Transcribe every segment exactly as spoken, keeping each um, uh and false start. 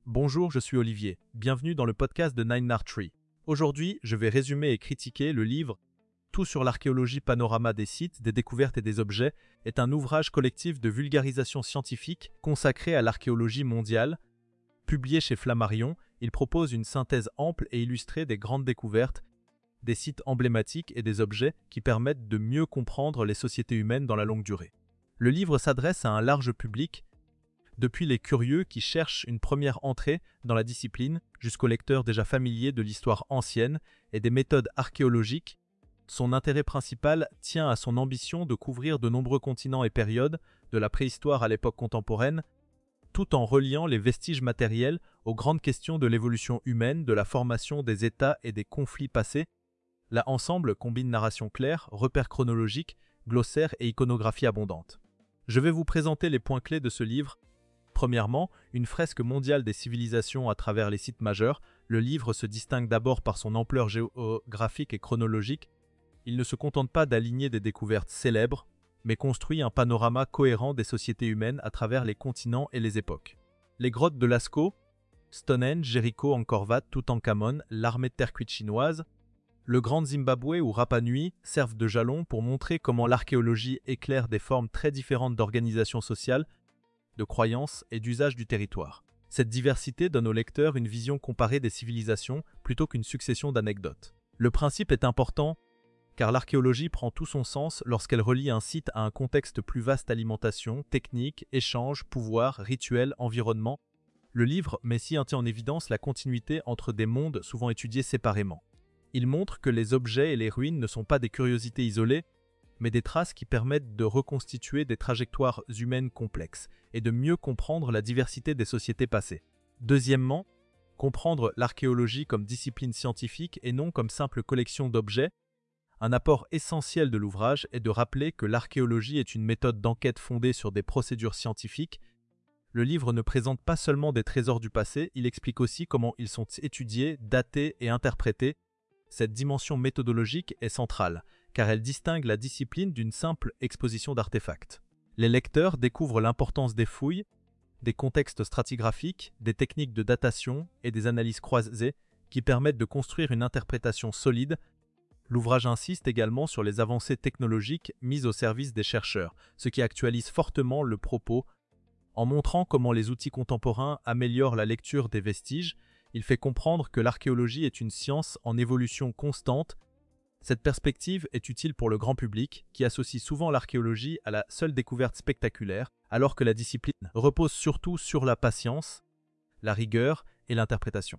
Bonjour, je suis Olivier. Bienvenue dans le podcast de Nine Art Tree. Aujourd'hui, je vais résumer et critiquer le livre Tout sur l'archéologie panorama des sites, des découvertes et des objets est un ouvrage collectif de vulgarisation scientifique consacré à l'archéologie mondiale. Publié chez Flammarion, il propose une synthèse ample et illustrée des grandes découvertes, des sites emblématiques et des objets qui permettent de mieux comprendre les sociétés humaines dans la longue durée. Le livre s'adresse à un large public, depuis les curieux qui cherchent une première entrée dans la discipline jusqu'aux lecteurs déjà familiers de l'histoire ancienne et des méthodes archéologiques. Son intérêt principal tient à son ambition de couvrir de nombreux continents et périodes, de la préhistoire à l'époque contemporaine, tout en reliant les vestiges matériels aux grandes questions de l'évolution humaine, de la formation des États et des conflits passés. Là, ensemble, combine narration claire, repères chronologiques, glossaire et iconographie abondante. Je vais vous présenter les points clés de ce livre. Premièrement, une fresque mondiale des civilisations à travers les sites majeurs. Le livre se distingue d'abord par son ampleur géographique et chronologique. Il ne se contente pas d'aligner des découvertes célèbres, mais construit un panorama cohérent des sociétés humaines à travers les continents et les époques. Les grottes de Lascaux, Stonehenge, Jéricho, Angkor Wat, Toutankhamon, l'armée de terre cuite chinoise, le Grand Zimbabwe ou Rapa Nui servent de jalon pour montrer comment l'archéologie éclaire des formes très différentes d'organisation sociale, de croyances et d'usage du territoire. Cette diversité donne au lecteur une vision comparée des civilisations plutôt qu'une succession d'anecdotes. Le principe est important car l'archéologie prend tout son sens lorsqu'elle relie un site à un contexte plus vaste: alimentation, technique, échange, pouvoir, rituel, environnement. Le livre met si en évidence la continuité entre des mondes souvent étudiés séparément. Il montre que les objets et les ruines ne sont pas des curiosités isolées, mais des traces qui permettent de reconstituer des trajectoires humaines complexes et de mieux comprendre la diversité des sociétés passées. Deuxièmement, comprendre l'archéologie comme discipline scientifique et non comme simple collection d'objets. Un apport essentiel de l'ouvrage est de rappeler que l'archéologie est une méthode d'enquête fondée sur des procédures scientifiques. Le livre ne présente pas seulement des trésors du passé, il explique aussi comment ils sont étudiés, datés et interprétés. Cette dimension méthodologique est centrale, car elle distingue la discipline d'une simple exposition d'artefacts. Les lecteurs découvrent l'importance des fouilles, des contextes stratigraphiques, des techniques de datation et des analyses croisées qui permettent de construire une interprétation solide. L'ouvrage insiste également sur les avancées technologiques mises au service des chercheurs, ce qui actualise fortement le propos. En montrant comment les outils contemporains améliorent la lecture des vestiges, il fait comprendre que l'archéologie est une science en évolution constante. Cette perspective est utile pour le grand public, qui associe souvent l'archéologie à la seule découverte spectaculaire, alors que la discipline repose surtout sur la patience, la rigueur et l'interprétation.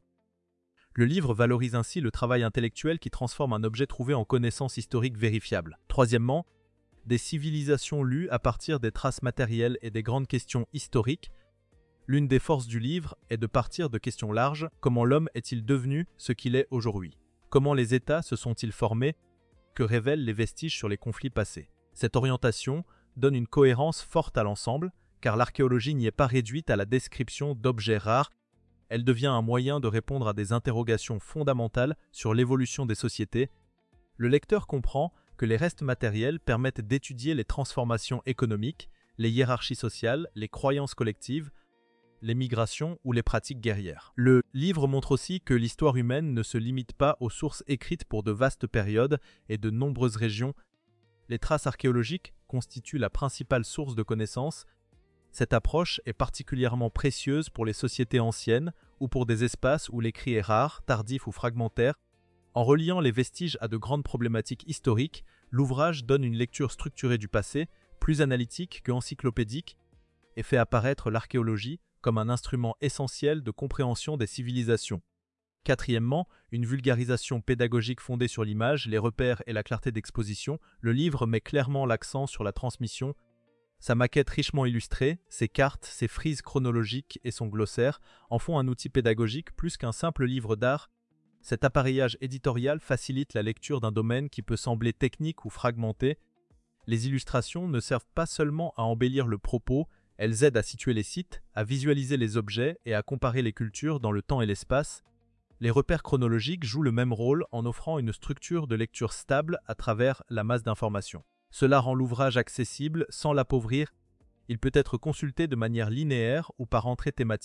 Le livre valorise ainsi le travail intellectuel qui transforme un objet trouvé en connaissance historique vérifiable. Troisièmement, des civilisations lues à partir des traces matérielles et des grandes questions historiques. L'une des forces du livre est de partir de questions larges. Comment l'homme est-il devenu ce qu'il est aujourd'hui? Comment les États se sont-ils formés? Que révèlent les vestiges sur les conflits passés? Cette orientation donne une cohérence forte à l'ensemble, car l'archéologie n'y est pas réduite à la description d'objets rares. Elle devient un moyen de répondre à des interrogations fondamentales sur l'évolution des sociétés. Le lecteur comprend que les restes matériels permettent d'étudier les transformations économiques, les hiérarchies sociales, les croyances collectives, les migrations ou les pratiques guerrières. Le livre montre aussi que l'histoire humaine ne se limite pas aux sources écrites pour de vastes périodes et de nombreuses régions. Les traces archéologiques constituent la principale source de connaissances. Cette approche est particulièrement précieuse pour les sociétés anciennes ou pour des espaces où l'écrit est rare, tardif ou fragmentaire. En reliant les vestiges à de grandes problématiques historiques, l'ouvrage donne une lecture structurée du passé, plus analytique que encyclopédique, et fait apparaître l'archéologie comme un instrument essentiel de compréhension des civilisations. Quatrièmement, une vulgarisation pédagogique fondée sur l'image, les repères et la clarté d'exposition. Le livre met clairement l'accent sur la transmission. Sa maquette richement illustrée, ses cartes, ses frises chronologiques et son glossaire en font un outil pédagogique plus qu'un simple livre d'art. Cet appareillage éditorial facilite la lecture d'un domaine qui peut sembler technique ou fragmenté. Les illustrations ne servent pas seulement à embellir le propos, elles aident à situer les sites, à visualiser les objets et à comparer les cultures dans le temps et l'espace. Les repères chronologiques jouent le même rôle en offrant une structure de lecture stable à travers la masse d'informations. Cela rend l'ouvrage accessible sans l'appauvrir. Il peut être consulté de manière linéaire ou par entrée thématique,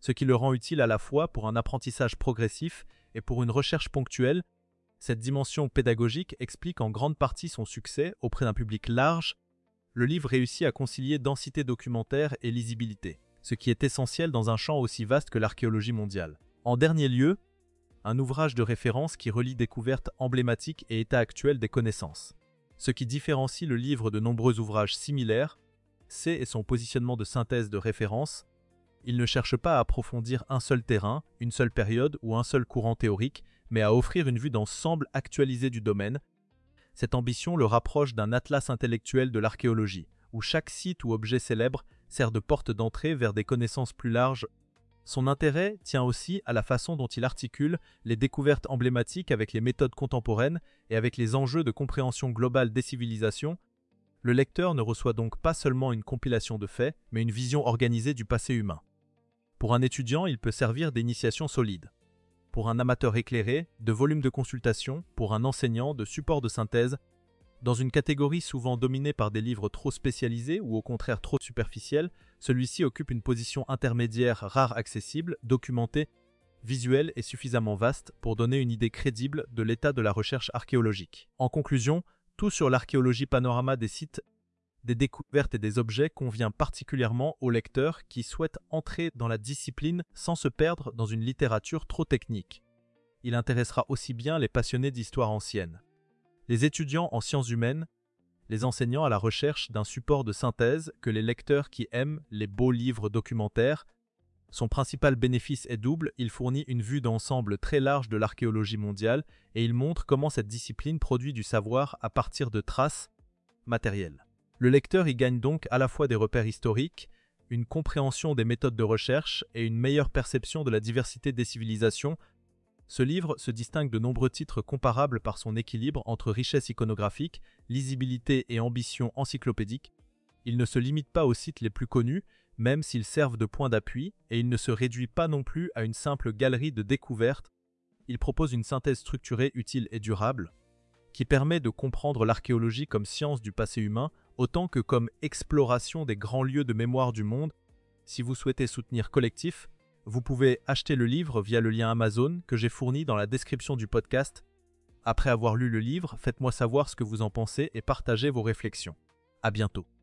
ce qui le rend utile à la fois pour un apprentissage progressif et pour une recherche ponctuelle. Cette dimension pédagogique explique en grande partie son succès auprès d'un public large. Le livre réussit à concilier densité documentaire et lisibilité, ce qui est essentiel dans un champ aussi vaste que l'archéologie mondiale. En dernier lieu, un ouvrage de référence qui relie découvertes emblématiques et état actuel des connaissances. Ce qui différencie le livre de nombreux ouvrages similaires, c'est son positionnement de synthèse de référence. Il ne cherche pas à approfondir un seul terrain, une seule période ou un seul courant théorique, mais à offrir une vue d'ensemble actualisée du domaine. Cette ambition le rapproche d'un atlas intellectuel de l'archéologie, où chaque site ou objet célèbre sert de porte d'entrée vers des connaissances plus larges. Son intérêt tient aussi à la façon dont il articule les découvertes emblématiques avec les méthodes contemporaines et avec les enjeux de compréhension globale des civilisations. Le lecteur ne reçoit donc pas seulement une compilation de faits, mais une vision organisée du passé humain. Pour un étudiant, il peut servir d'initiation solide. Pour un amateur éclairé, de volumes de consultation, pour un enseignant, de support de synthèse. Dans une catégorie souvent dominée par des livres trop spécialisés ou au contraire trop superficiels, celui-ci occupe une position intermédiaire rare accessible, documentée, visuelle et suffisamment vaste pour donner une idée crédible de l'état de la recherche archéologique. En conclusion, tout sur l'archéologie panorama des sites, des découvertes et des objets convient particulièrement aux lecteurs qui souhaitent entrer dans la discipline sans se perdre dans une littérature trop technique. Il intéressera aussi bien les passionnés d'histoire ancienne, les étudiants en sciences humaines, les enseignants à la recherche d'un support de synthèse que les lecteurs qui aiment les beaux livres documentaires. Son principal bénéfice est double, il fournit une vue d'ensemble très large de l'archéologie mondiale et il montre comment cette discipline produit du savoir à partir de traces matérielles. Le lecteur y gagne donc à la fois des repères historiques, une compréhension des méthodes de recherche et une meilleure perception de la diversité des civilisations. Ce livre se distingue de nombreux titres comparables par son équilibre entre richesse iconographique, lisibilité et ambition encyclopédique. Il ne se limite pas aux sites les plus connus, même s'ils servent de point d'appui, et il ne se réduit pas non plus à une simple galerie de découvertes. Il propose une synthèse structurée, utile et durable, qui permet de comprendre l'archéologie comme science du passé humain, autant que comme exploration des grands lieux de mémoire du monde. Si vous souhaitez soutenir Collectif, vous pouvez acheter le livre via le lien Amazon que j'ai fourni dans la description du podcast. Après avoir lu le livre, faites-moi savoir ce que vous en pensez et partagez vos réflexions. À bientôt.